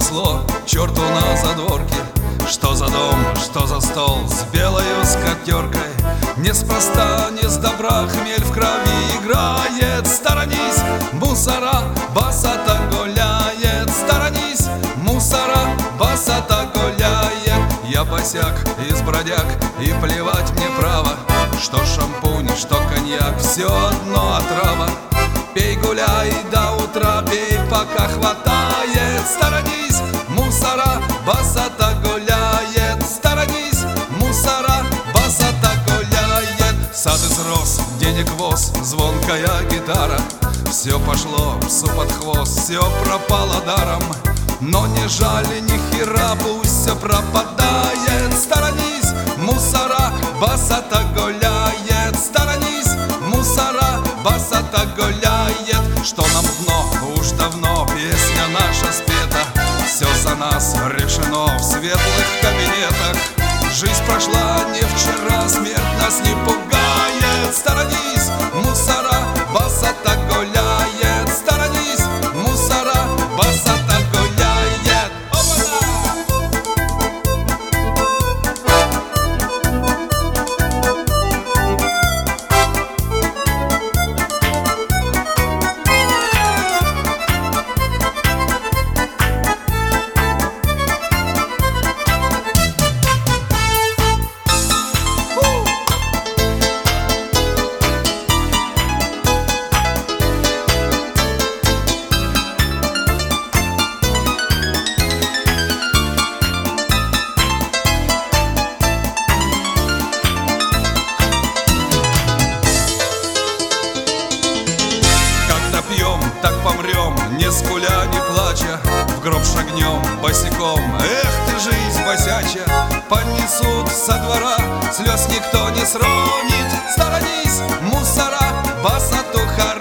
понесло к черту на задворке. Что за дом, что за стол с белою скатеркой? Неспроста, не с добра хмель в крови играет. Сторонись, мусора, басата гуляет. Сторонись, мусора, басата гуляет. Я босяк из бродяг, и плевать мне право, что шампунь, что коньяк, все одно отрава. Пей, гуляй до утра, пей, пока хватает. Сторонись, мусора, басата гуляет. Сторонись, мусора, басата гуляет. Сад из роз, денег воз, звонкая гитара. Все пошло псу под хвост, все пропало даром. Но не жаль ни хера, пусть все пропадает. Сторонись, мусора, басата гуляет. Сторонись, мусора, басата гуляет. Что нам дно, уж давно песня наша спета. Все за нас решено в светлых кабинетах. Жизнь прошла не вчера, смерть нас не пугает. Сторонись, мусора, басата гуляет. Сторонись, мусора, басата гуляет. Опа-на! Пьем, так помрем, не скуля, не плача. В гроб шагнем босиком, эх ты, жизнь босяча. Понесут со двора, слез никто не сронит. Сторонись, мусора, басату хор